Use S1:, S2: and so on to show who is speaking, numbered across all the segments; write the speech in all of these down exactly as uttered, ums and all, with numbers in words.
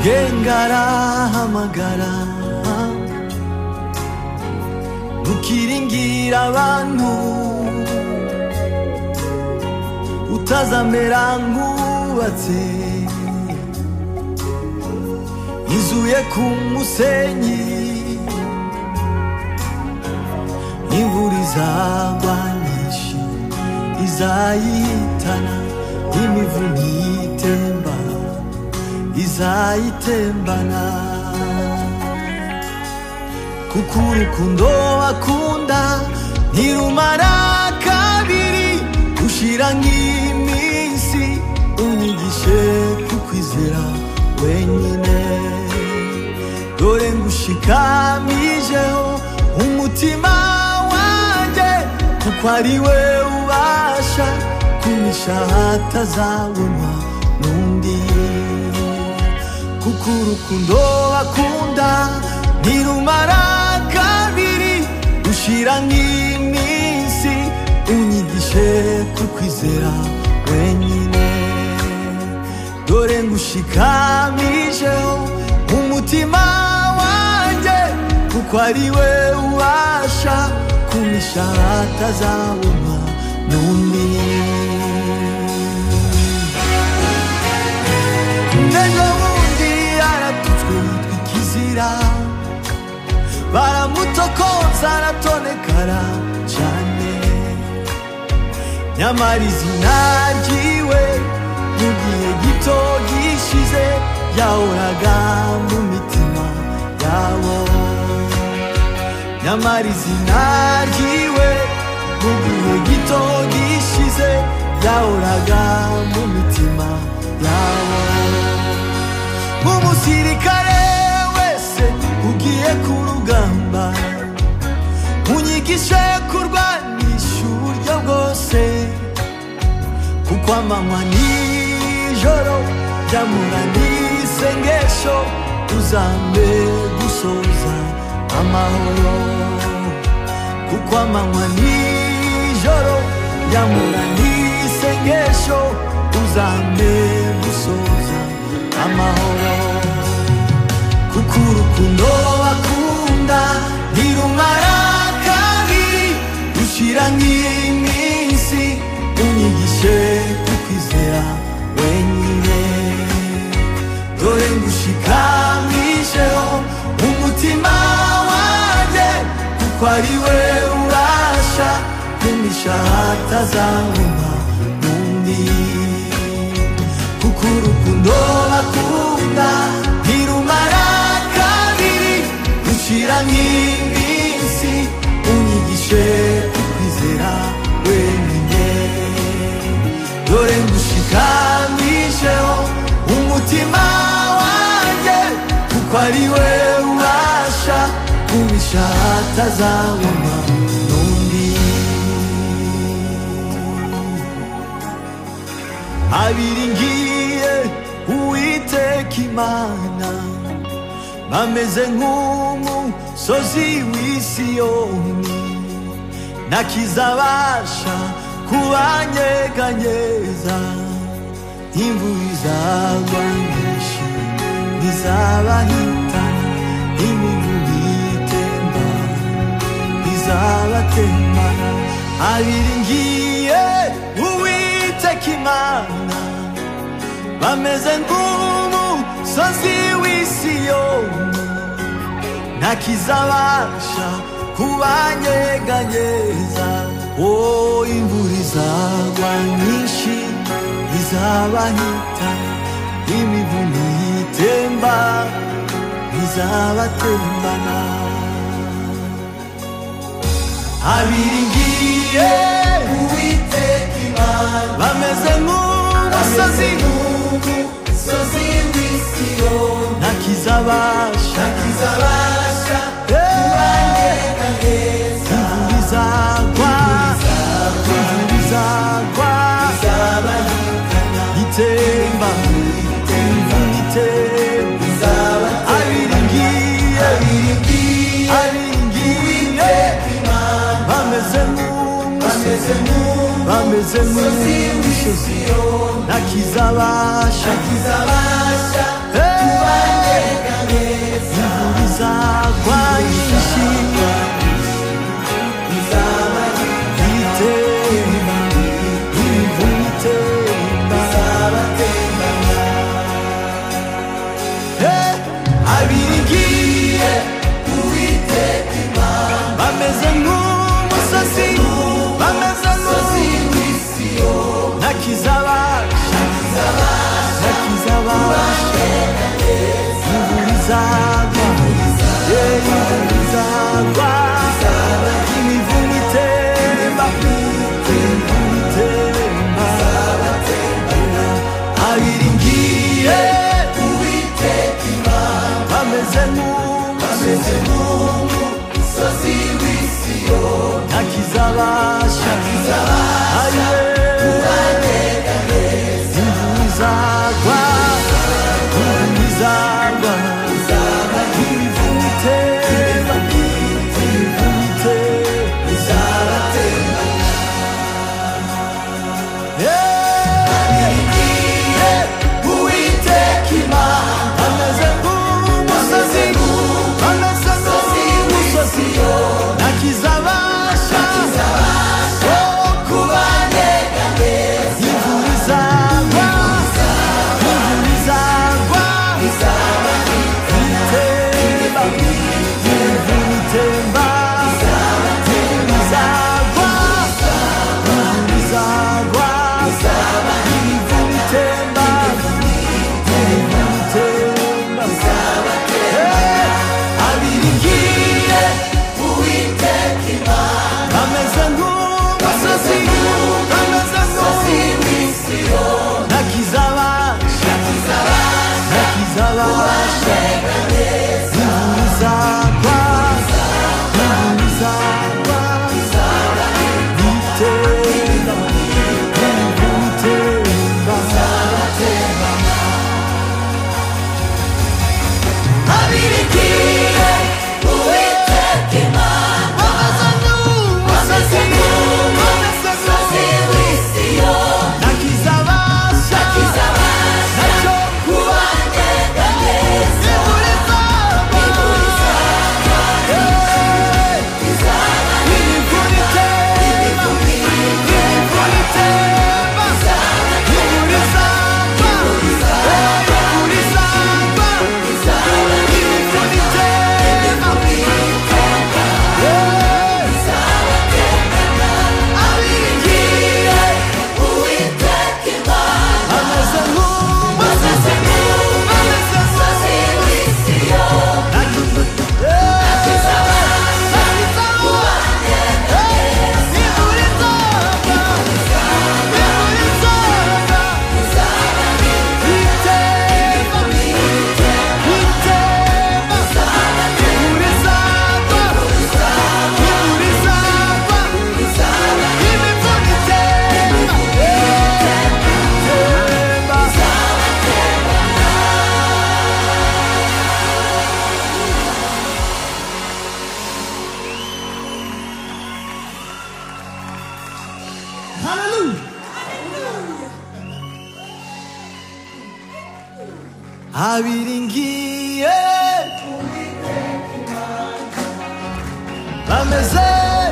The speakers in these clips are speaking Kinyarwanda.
S1: gengara hamagara ntukiringira abantu utazamera nk'ubatse izuye ku musenyi imvura izagwa nyinshi izayihitana imivuni itemba izayitembana kuko urukundo akunda ntirumara kabiri ushira nk'iminsi unyigishe kukwizera wenyine dore ngushikamijeho umutima wanjye kuko ari we ubasha kumisha hatazabonwa n'undi kuko urukundo akunda ntirumara kabiri ushira nk'iminsi unyigishe kukwizera wenyine dore ngushikamijeho umutima wanjye kuko ari we ubasha kumisha hatazabonwa n'undi n'ejo bundi yaratutswe yitwa ikizira baramutokoza aratonekara cyane nyamara izina ryiwe mu gihe gito gishize yahoraga mu mitima yabo nyamara izina ryiwe mu gihe gito gishize yahoraga mu mitima yabo nk'umusirikare wese ugiye ku rugamba unyigishe kurwanisha uburyo bwose kuko amanywa nijoro byamura n'isengesho uzambe gusoza amahoro kuko amanywa nijoro byamura n'isengesho uzambe gusoza amahoro kuko urukundo akunda ntirumara kabiri ushira nk'iminsi unyigishe kukwizera wenyine dore ngushikamisheho umutima wanjye kuko ari we ubasha kumisha hatazabonwa n'undi kuko urukundo akunda ntirumara kabiri ushira nk'iminsi unyigishe kukwizera wenyine dore ngushikamisheho umutima wanjye kuko ari we ubasha kumisha hatazabonwa n'undi abiringiye uwiteka imana bameze nk'umusozi w'isiyoni ntakizabasha kubanyeganyeza imvura izagwa nyinshi ntizabahitana imivuni itemba izabatembana abiringiye uwiteka imana bameze nk'umusozi w'isiyoni ntakizabasha kubanyeganyeza oh imvura izagwa nyinshi izabahitana imivuni itemba izabatembana abiringiye uwiteka imana bameze nk'umusozi w'isiyoni ntakizabasha kubanyeganyeza imvura izagwa imvura izagwa itemba imvura itemba abiringiye abiringiye bameze nk'umusozi bameze nk'umusozi ntakizabasha imvura izagwa nyinshi itemba imvura itemba abiringiye Uwiteka Imana bameze nk'umusozi bameze nk'umusiyo ntakizabasha ntakizabasha imvura izagwa imvura izagwa imivuna itemba imvura itemba abiringiye Uwiteka Imana bameze nk'umusozi w'Isiyo ntakizabasha kubanega neza imvura izagwa imvura izagwa imivuna itemba imvura itemba izabatemba abiringiye Uwiteka Imana bameze nk'umusozi bameze nk'umusozi ntakizabasha kubanega neza imvura izagwa imvura izagwa itemba imvura itemba imvura izagwa imvura izagwa imvura itemba imvura itemba abiringiye Uwiteka Imana bameze nk'umusozi bameze nk'umusiyo ntakizabasha ntakizabasha imvura izagwa imvura izagwa itemba imvura itemba abiringiye Uwiteka Imana bameze nk'umusozi bameze nk'umusiyo ntakizabasha ntacyo kubanega neza imvura izagwa imvura izagwa imvura itemba imvura itemba imvura izagwa imvura izagwa imvura itemba abiringiye Uwiteka Imana bameze nk'umusozi bameze nk'umusiyo ntakizabasha kubanega neza imvura izagwa imvura izagwa itemba itemba imvura izagwa imvura izagwa imivuna itemba abiringiye bameze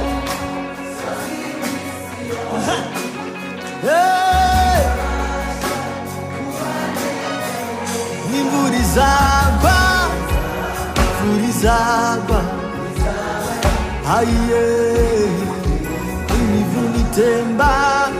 S1: Hey! n'imvura izagwa imvura izagwa ayiye imivuna itemba